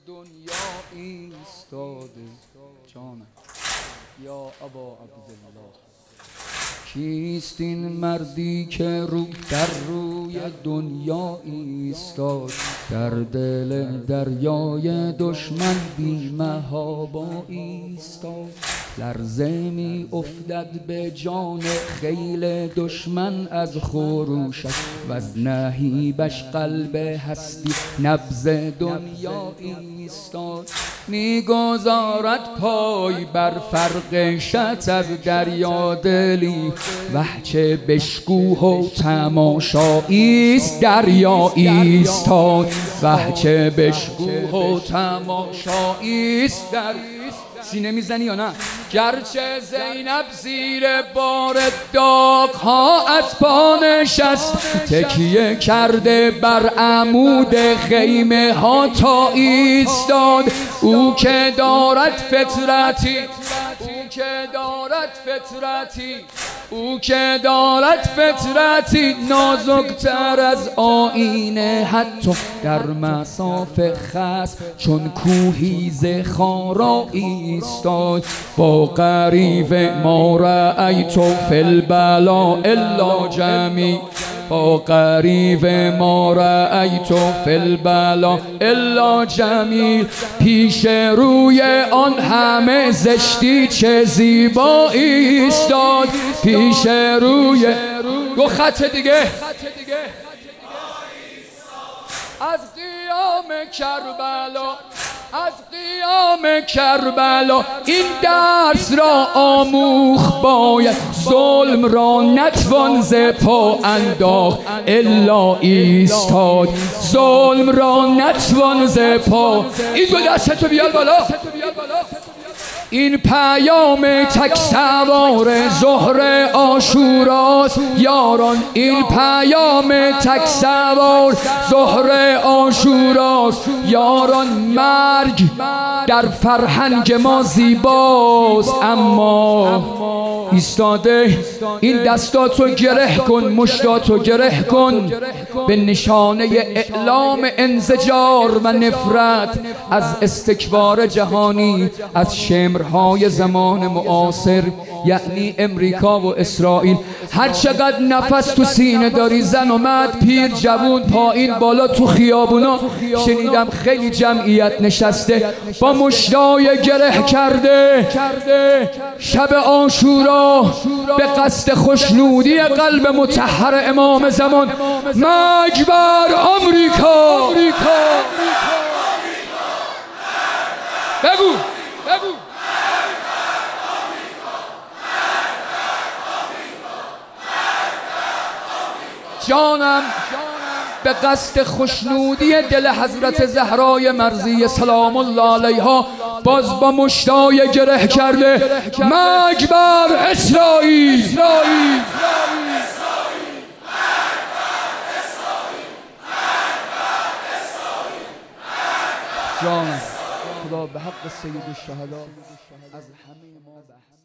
دنیا ایستاده جانم یا ابا عبدالله. کیست این مردی که در روی دنیا ایستاد، در دل دریای دشمن بی محابا ایستاد. لرزه می افتد به جان خیل دشمن از خروشش، و از نهیبش قلب هستی نبض دنیا ایستاد. میگذارد پای بر فرقشت از دریا دلی، وه چه بشکوه و تماشاییست دریا ایستاد. وه چه بشکوه و تماشاییست دریا. سینه میزنی یا نه؟ گرچه زینب زیر بار داغ‌ها از پا نشست، تکیه کرده بر عمود خیمه ها تا ایستاد. او که دارد فطرتی، او که دارد فطرتی، او که دارد فطرتی نازکتر از آینه، حتی در مصاف خس چون کوهی ز خارا ایستاد. با غریو ما رأیت فی البلا الا جمیل، با غریو ما رأیت فی البلا الا جمیل. پیش روی آن همه زشتی چه زیبا ایستاد. پیش روی دو خط دیگه از قیام کربلا، از قیام کربلا این درس را آموخت باید. ظلم را نتوان ز پا انداخت الا ایستاد. ظلم را نتوان ز پا. این دو دستتو بیار بالا. این پیام تک سوار ظهر عاشوراست یاران، این پیام تک سوار ظهر عاشوراست یاران. مرگ در فرهنگ ما زیباست، اما ایستاده. این دستاتو گره کن، مشتاتو گره کن، به نشانه اعلام انزجار و نفرت از استکبار جهانی، از شمرهای زمان معاصر یعنی امریکا و اسرائیل. هر چقدر نفس تو سینه داری، زن و مرد، پیر جوون، پایین بالا، تو خیابونا شنیدم خیلی جمعیت نشسته با مشتای گره کرده. شب عاشورا به قصد خوشنودی قلب مطهر امام زمان. مرگ بر آمریکا. بگو بگو. جانم به قصد خوشنودی دل حضرت زهرای مرضیه سلام الله علیها باز با مشتای گره کرده. مرگ بر اسرائیل. جانم خدا به حق سید الشهدا از همه ما بحث